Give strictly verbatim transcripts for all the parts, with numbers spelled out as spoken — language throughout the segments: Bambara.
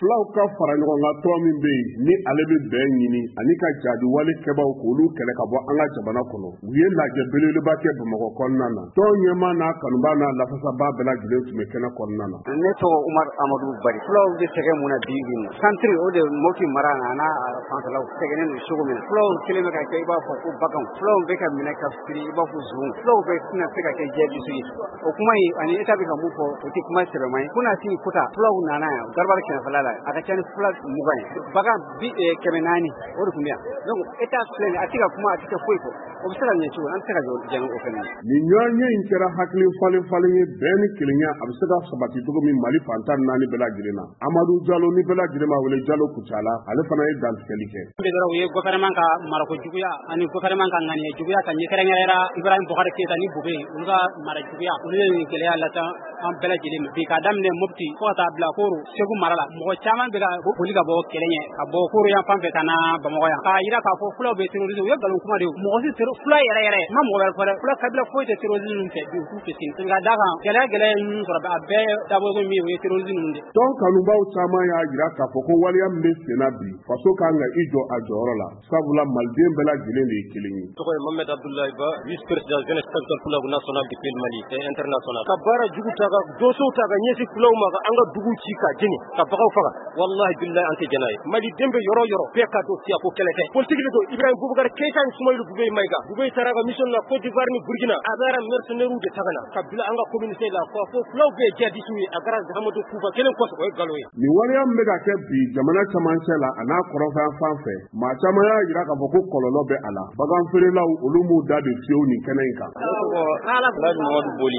fulaw ka fara ɲɔgɔn kan tɔn min bɛ yen ni ale bɛ bɛn ɲini ani ka jadi wale kɛbaw k'olu kɛlɛ ka bɔ an ka jamana kɔnɔ u ye lajɛ belebeleba kɛ Bamakɔ kɔnɔna na tɔn ɲɛmaa n'a kanuba n'a lafasaba bɛɛ lajɛlen tun bɛ kɛnɛ kɔnɔna na. Ne tɔgɔ Umar Amadu Bari fulaw bɛ sɛgɛn mun na bi bi in na santiri o de Mopti mara a n'a fanfɛlaw sɛgɛnnen don cogo min na fulaw kelen bɛ ka kɛ i b'a fɔ ko baganw fulaw bɛ ka minɛ ka firi i b'a fɔ zon fulaw bɛ tɛna se ka kɛ jɛbisi ye o kuma in ani État bɛ ka mun fɔ o tɛ kuma sɛbɛma ye kuna sini kota fulaw nana yan garabali kɛrɛfɛla la a ka ca ni fula mugan ye bagan bi kɛmɛ naani o de tun bɛ yan donc État filɛ nin a tɛ ka kuma a tɛ kɛ foyi kɔ o bɛ se ka ɲɛ cogo an tɛ se ka jɔ jɛn o fɛnɛ nin ɲɔgɔnye in kɛra hakili falen falen ye bɛɛ ni kelenya a bɛ se ka sabati cogo min Mali fantan naani bɛɛ lajɛlen na Amadu Jalo ni bɛɛ lajɛlen ma wele Jalo Kucala ale fana ye dantigɛli kɛ. u ye gouvernement ka marako juguya ani gouvernement ka ŋaniya juguya ka ɲɛkɛrɛnkɛrɛra Ibrahim Boubacar Keita ni Bobe olu ka mara juguya olu ye nin gɛlɛya lase an bɛɛ lajɛlen ma bi k'a daminɛ Mopti fo ka taa bila Koro Segu mara la mɔgɔ caman bɛ ka boli ka bɔ kɛlɛ ɲɛ ka bɔ Koro yan fan fɛ ka na Bamakɔ yan k'a yira k'a fɔ fulaw bɛ terrorisme u ye nkalon kuma de ye mɔgɔ si fula yɛrɛ yɛrɛ ma mɔgɔ wɛrɛ fɔ dɛ fula kabila foyi tɛ terrorisme fɛ bi u k'u fɛ sini ka d'a kan gɛlɛya gɛlɛya ye min sɔrɔ a bɛɛ dabɔ kun min o ye terrorisme de. tɔn kanubaw caman y'a jira k'a fɔ ko waleya min bɛ senna bi faso kan ka i jɔ a jɔyɔrɔ la sabula maliden bɛɛ lajɛlen de ye kelen ye. tɔgɔ ye Mohamed Abdoulaye Ba vice président jeunesse capital fulaw national du pays Mali et international ka baara jugu ta ka doso ta ka ɲɛsin fulaw ma ka an ka dugu ci ka jeni ka bagaw faga wallahi billahi an tɛ jɛna ye maliden bɛ yɔrɔ yɔrɔ bɛɛ ka don siya ko kɛlɛ tɛ politique de don Ibrahim Boubacar Keita ni Soumaïlou Boubèye Maïga Boubèye taara ka mission na Côte d'Ivoire ni Burkina a bɛra mercenaires de ta ka na ka bila an ka communauté la fɔ fo fulaw bɛɛ jihadistes ye a kɛra Amadou Kouba kelen kɔsɔ o ye nkalon ye. nin waleya min bɛ ka kɛ bi jamana camancɛ la a n'a kɔrɔnfɛn fan fɛ maa caman y'a jira k'a fɔ ko kɔlɔlɔ bɛ a la bagan feerelaw olu m'u da de fiyewu nin kɛnɛ in kan. Alhaji Mamadu Boli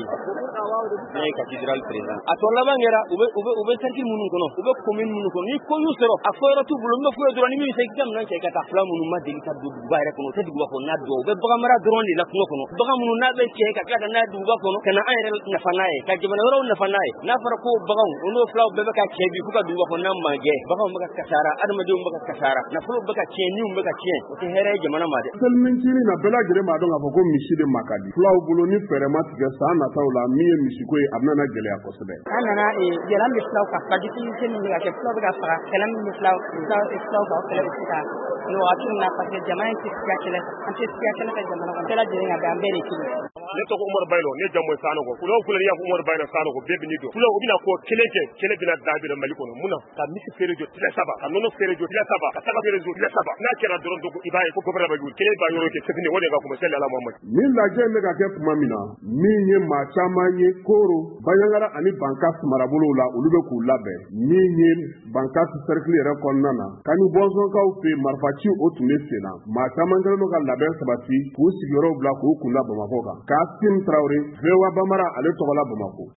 ne ye cathédrale président a tɔ laban kɛra u bɛ u bɛ u bɛ cercle minnu kɔnɔ u bɛ commune minnu kɔnɔ ni ko y'u sɔrɔ a fɔ yɔrɔ t'u bolo n bɛ fɔ dɔrɔn ni min fɛ k'i ka minɛn cɛ ka taa fila minnu ma deli ka don duguba yɛrɛ kɔnɔ o tɛ duguba kɔnɔ n'a dɔn u bɛ bagan mara dɔrɔn de la kungo kɔnɔ bagan minnu n'a bɛ cɛ ka tila ka n'a ye duguba kɔnɔ ka na an yɛrɛ nafa n'a ye ka jamana wɛrɛw nafa n'a ye n'a fɔra ko baganw o n'o filaw bɛɛ bɛ ka cɛ bi fo ka duguba kɔnɔ n'a mangɛ baganw bɛ ka kasara adamadenw bɛ ka kasara nafolo bɛ ka tiɲɛ niw bɛ ka tiɲɛ o tɛ hɛrɛ ye jamana ma dɛ. selinicini na bɛɛ lajɛlen b'a dɔn k'a fɔ ko misi de ma ka di fulaw bolo ni fɛɛrɛ ma tigɛ san nataw la min ye misiko ye a bɛna gɛlɛya kosɛbɛ. an nana yɛlɛn bɛ filaw kan ka difficulté min bɛ ka kɛ filaw bɛ ka faga kɛlɛ min bɛ filaw filaw filaw kan o kɛlɛ bɛ se ka nin wagati min na parce que jamana in tɛ siya kɛlɛ an tɛ siya kɛlɛ kɛ jamana kan bɛɛ lajɛlen ka bɛn an bɛɛ de kelen. ne tɔgɔ Umaru Baylo ne jamu ye Sanogo fulaw filɛ y'a fɔ Umaru Baylo Sanogo bɛɛ bɛ ni dɔn fulaw u bɛna ko kelen kɛ kelen bɛna daabira Mali kɔnɔ mun na ka misi feere jɔ tile saba ka nɔnɔ feere jɔ tile saba ka saga feere jɔ tile saba n'a kɛra dɔrɔn dogo i b'a ye ko gouvernement bɛ wuli kelen b'a yɔrɔ kɛ c'est fini o de ka kuma seli Ala Muhamadi. nin lajɛ in bɛ ka kɛ tuma min na min ye maa caman ye Koro Banyaŋara ani Bankasi marabolow la olu bɛ k'u labɛn min ye Bankasi cercle yɛrɛ kɔnɔna na Kani Bɔnsɔnkaw fɛ marifaci o tun bɛ sen na maa caman kɛlen don ka labɛn sabati k'u sigiyɔrɔw bila k'u kunda Bamakɔ kan Kasim Traoré V O A Bamara ale tɔgɔla Bamakɔ.